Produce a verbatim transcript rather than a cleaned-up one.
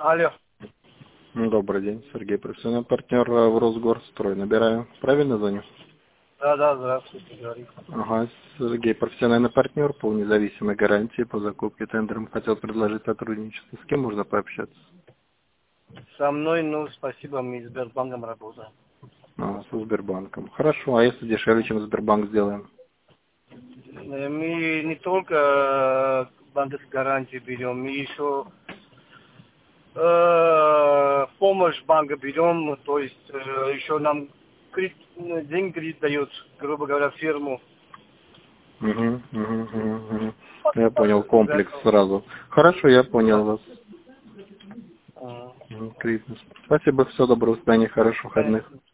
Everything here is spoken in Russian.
Алло. Ну, добрый день, Сергей, профессиональный партнер э, в Росгорстрой. Набираю. Правильно звоню? Да, да, здравствуйте, говорит. Ага, Сергей, профессиональный партнер по независимой гарантии по закупке тендером. Хотел предложить сотрудничество. С кем можно пообщаться? Со мной, ну, спасибо, мы с Сбербанком работаем. А, со Сбербанком. Хорошо, а если дешевле, чем Сбербанк сделаем? Э, Мы не только э, банковскую гарантию берем, мы еще э, помощь банка берем, то есть э, еще нам крит, деньги кредит дает, грубо говоря, фирму. Угу, угу, угу, угу. Я понял, комплекс сразу. Хорошо, я понял вас. Э, Мгм, Спасибо, всего доброго, до свидания, хороших выходных.